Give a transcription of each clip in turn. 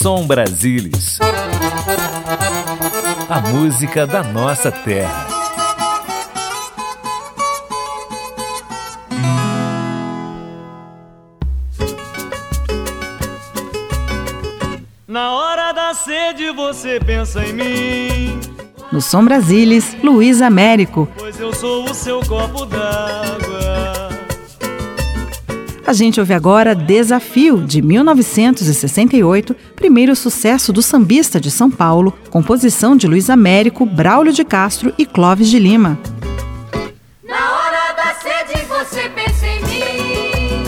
Som Brasilis. A música da nossa terra. Na hora da sede você pensa em mim. No Som Brasilis, Luiz Américo. Pois eu sou o seu copo d'água. A gente ouve agora Desafio, de 1968, primeiro sucesso do sambista de São Paulo, composição de Luiz Américo, Braulio de Castro e Clóvis de Lima. Na hora da sede você pensa em mim.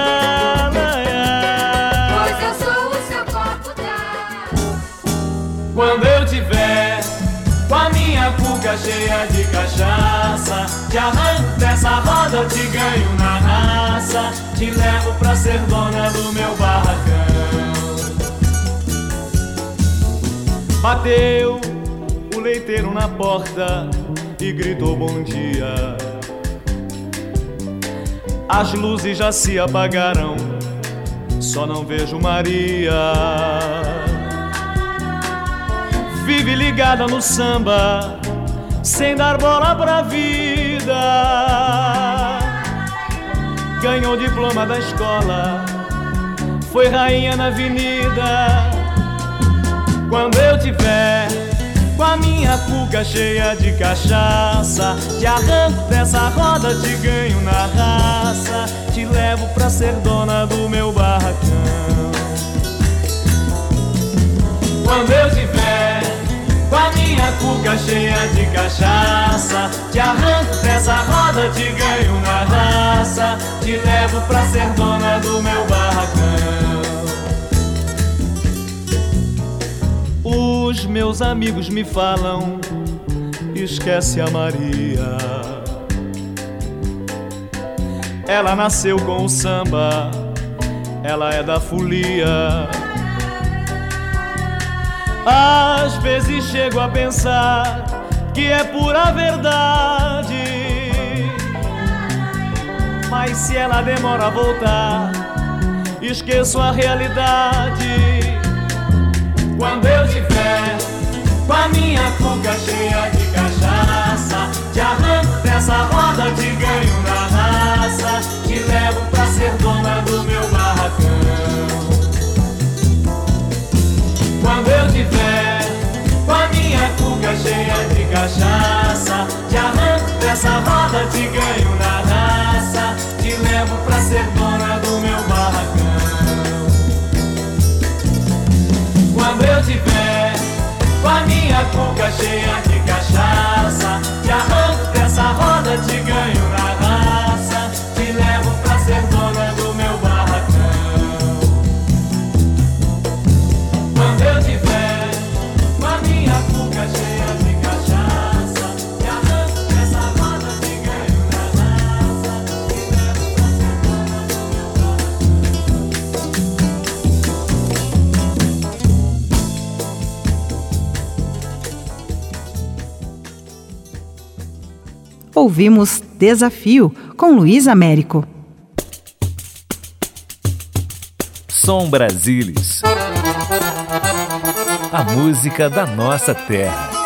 Pois eu sou o seu copo d'água. Quando eu tiver com a minha cuca cheia de cachaça, te arranco dessa roda, eu te ganho na raça, te levo pra ser dona do meu barracão. Bateu o leiteiro na porta e gritou bom dia. As luzes já se apagaram, só não vejo Maria. Vive ligada no samba, sem dar bola pra vida. Ganhou diploma da escola, foi rainha na avenida. Quando eu tiver com a minha cuca cheia de cachaça, te arranco dessa roda, te ganho na raça, te levo pra ser dona do meu barracão. Quando eu tiver com a minha cuca cheia de cachaça, te arranco dessa roda, te ganho na raça, te levo pra ser dona do meu barracão. Os meus amigos me falam, esquece a Maria. Ela nasceu com o samba, ela é da folia. Às vezes chego a pensar que é pura verdade, mas se ela demora a voltar, esqueço a realidade. Quando eu tiver com a minha cuca cheia de cachaça, te arranco dessa roda, te ganho na raça, te levo pra ser dona do meu barracão. Quando eu tiver com a minha cuca cheia de cachaça, te arranco dessa roda, te ganho na raça, te levo pra ser dona do meu barracão. Quando eu tiver com a minha cuca cheia de cachaça, te arranco dessa roda, te ganho na raça, te levo pra ser dona do meu barracão. Quando eu tiver com a minha cuca cheia de cachaça, te arranco dessa roda, te ganho na raça, te levo pra ser dona do meu barracão. Ouvimos Desafio, com Luiz Américo. Som Brasilis. A música da nossa terra.